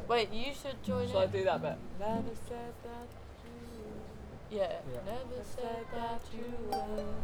Wait, you should join Shall I in. do that bit? Never said that you. Yeah. Yeah. Never said that you were.